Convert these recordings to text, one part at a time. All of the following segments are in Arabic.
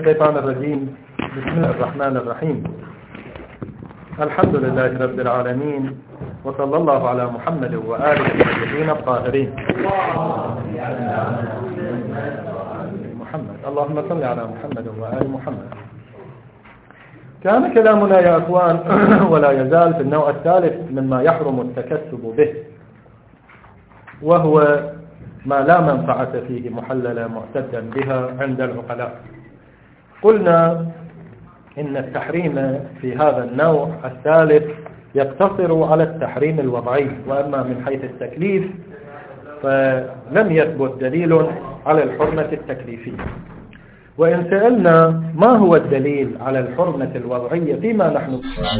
الشيطان الرجيم. بسم الله الرحمن الرحيم. الحمد لله رب العالمين، وصلى الله على محمد وآله الطيبين الطاهرين. اللهم صل على محمد وآل محمد. كان كلامنا يا أخوان ولا يزال في النوع الثالث مما يحرم التكسب به، وهو ما لا منفعة فيه محللة معتدا بها عند العقلاء. قلنا إن التحريم في هذا النوع الثالث يقتصر على التحريم الوضعي، وأما من حيث التكليف فلم يثبت دليل على الحرمة التكليفية. وإن سألنا ما هو الدليل على الحرمة الوضعية فيما نحن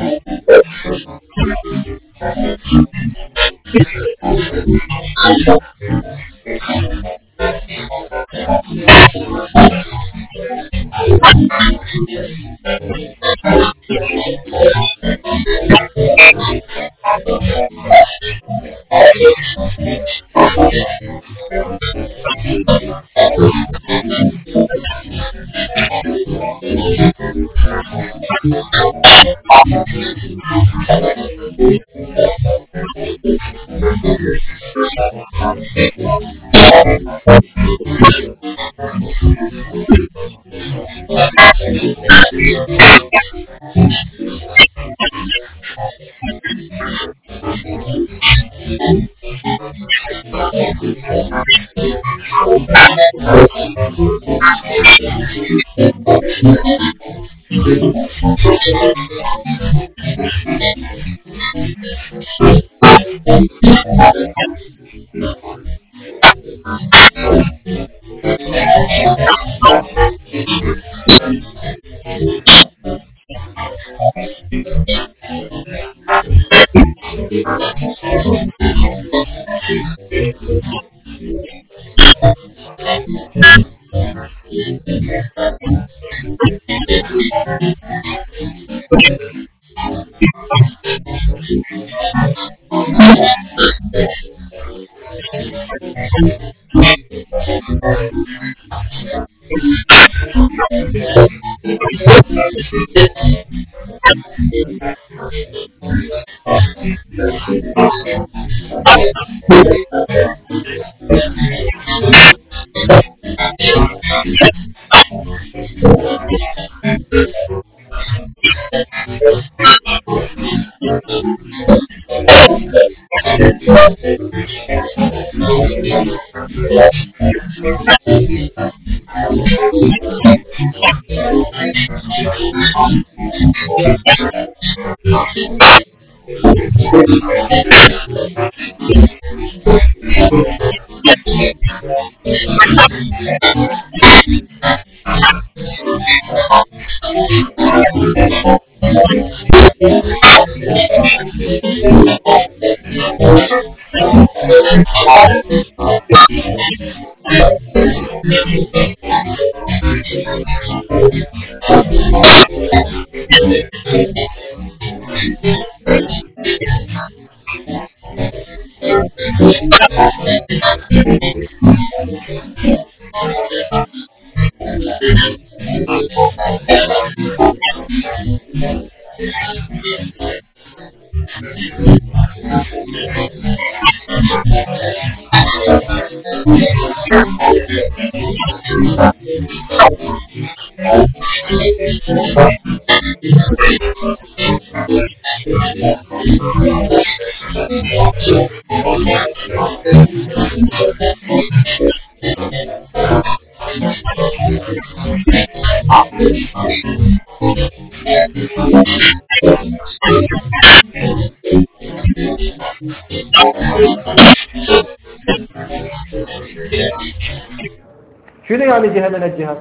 شنو يعني جهة من الجهات؟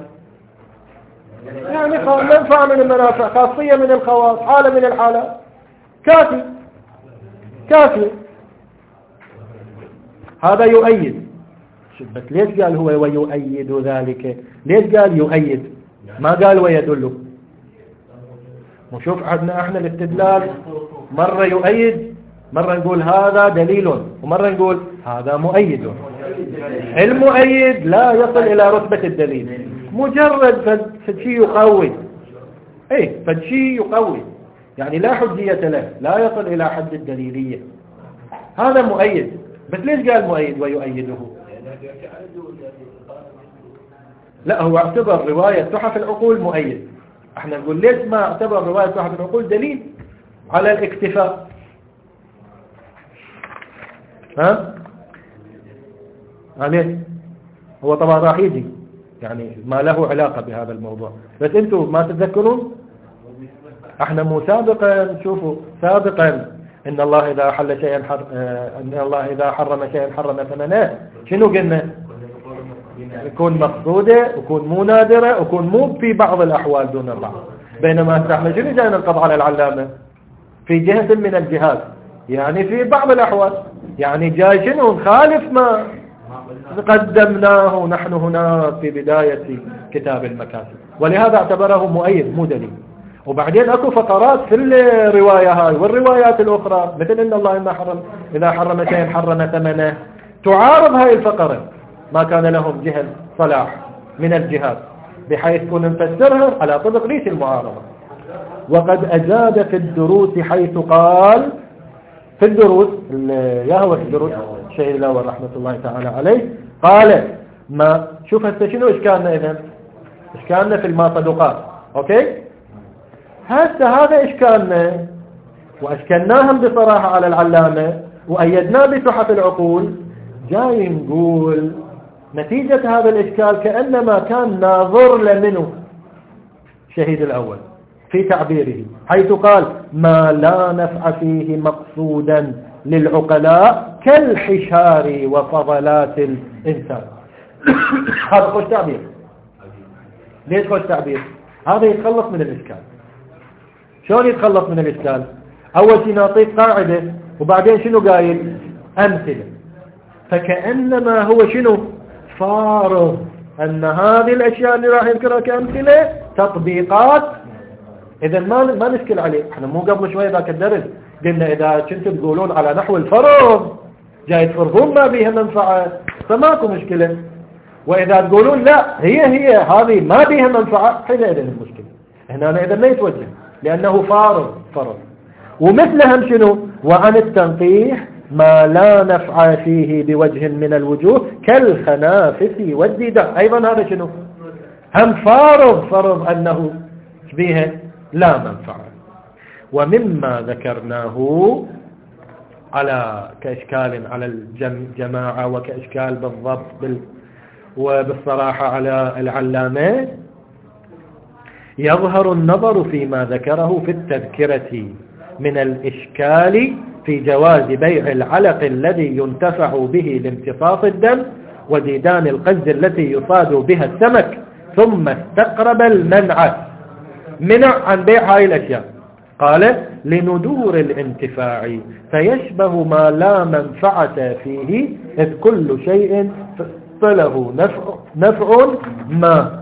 يعني منفعة من المنافع، خاصية من الخواص، حالة من الحالات، كافي. هذا يؤيد. بس ليش قال هو ويؤيد ذلك؟ ليش قال يؤيد ما قال ويدل؟ وشوف عندنا احنا الاستدلال مرة يؤيد، مرة نقول هذا دليل، ومرة نقول هذا مؤيد. المؤيد لا يصل إلى رتبة الدليل، مجرد فشي يقوي، فشي يقوي، يعني لا حجية له، لا يصل إلى حد الدليلية. هذا مؤيد. بس ليش قال مؤيد ويؤيده؟ لا، هو اعتبر رواية تحف العقول مؤيد. احنا نقول ليش ما اعتبر رواية تحف العقول دليل على الاكتفاء؟ عليه هو طبعا راح يجي، يعني ما له علاقة بهذا الموضوع، بس انتم ما تتذكرون احنا مو سابقا، شوفوا سابقا ان الله اذا حل شيئا ان الله اذا حرم شيئا حرم ثمنه. شنو قلنا؟ يكون مقصودة، يكون مو نادرة، يكون مو في بعض الأحوال دون بعض. بينما احنا شنو جاي ننقض على العلامة في جهة من الجهات، يعني في بعض الأحوال، يعني جاي شنو نخالف ما قدمناه نحن هنا في بداية كتاب المكاسب، ولهذا اعتبره مؤيد مو دليل. وبعدين اكو فقرات في الرواية هاي والروايات الأخرى، مثل ان الله إذا حرم شيئا حرم ثمنه، تعارض هاي الفقرة ما كان لهم جهة صلاح من الجهات، بحيث كنا نفسرها على طبق ليس المعارضة. وقد أجاد في الدروس حيث قال، في الدروس يا هو في الدروس الشيخ الأول رحمة الله تعالى عليه، قال ما شوف هسه شنو إشكالنا إذن؟ إشكالنا في المصدوقات. أوكي، هسه هذا إشكالنا، وأشكلناهم بصراحة على العلامة وأيدناه بتحف العقول. جاي نقول نتيجة هذا الإشكال كأنما كان ناظر لمنه شهيد الأول في تعبيره، حيث قال ما لا نفع فيه مقصودا للعقلاء كالحشار وفضلات الإنسان. هذا خوش تعبير. ليش خوش تعبير؟ هذا يتخلص من الإشكال. شلون يتخلص من الإشكال؟ أول شيء نعطيك قاعدة، وبعدين شنو قايل؟ أمثلة. فكأنما هو شنو؟ فارغ أن هذه الأشياء اللي راح يذكرها كأمثلة تطبيقات. إذا ما نشكل عليه. احنا مو قبل شوية ذاك الدرس قلنا إذا كنتم تقولون على نحو الفرض جاي تفرضون ما بيها منفعة فماكو مشكلة، وإذا تقولون لا هي هذه ما بيها منفعة حينئذ المشكلة. هنا إذا ما يتوجه لأنه فرض. ومثلهم شنو؟ وعن التنقيح ما لا نفع فيه بوجه من الوجوه كالخنافس والديدان. أيضا هذا شنو؟ هم فرض أنه بها لا منفعة. ومما ذكرناه على كإشكال على الجماعة وكإشكال بالضبط وبالصراحة على العلامة، يظهر النظر فيما ذكره في التذكرة من الإشكال في جواز بيع العلق الذي ينتفع به لامتصاص الدم وديدان القز التي يصاد بها السمك، ثم استقرب منع عن بيع هاي الأشياء. قال لندور الانتفاع فيشبه ما لا منفعة فيه، إذ كل شيء له نفع ما.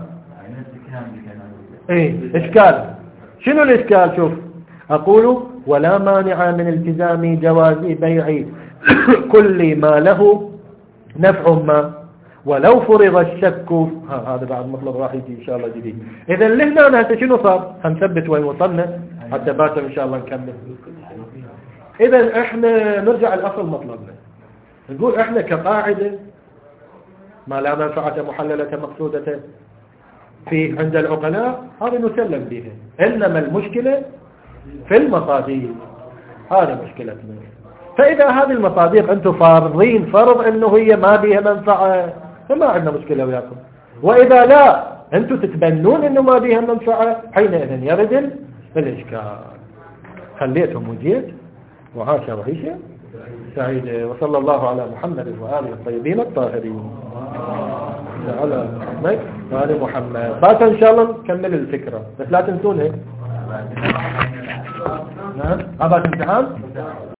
إشكال. شنو الإشكال؟ شوف أقول ولا مانع من التزام جواز بيع كل ما له نفع ما ولو فرض الشك. هذا بعد مطلب راح يجي إن شاء الله جديد. إذا لهنا هسه شنو صار؟ هنثبت وين وصلنا حتى باكر إن شاء الله نكمل. إذا إحنا نرجع الأصل مطلبنا، نقول إحنا كقاعدة ما لا منفعة محللة مقصودة في عند العقلاء هذا نسلم بها، إنما المشكلة في المصاديق. هذه مشكلتنا. فإذا هذه المصاديق أنتم فارضين فرض أنه هي ما بيها منفعة فما عندنا مشكلة وياكم، وإذا لا أنتم تتبنون أنه ما بيها منفعة حينئذ يرد الإشكال. خليتهم وجيت وعاش وعيشة سعيدة، وصلى الله على محمد وآله الطيبين الطاهرين على محمد وآل محمد. بعد إن شاء الله نكمل الفكرة، بس لا تنسون هيك. نعم أباك امتحان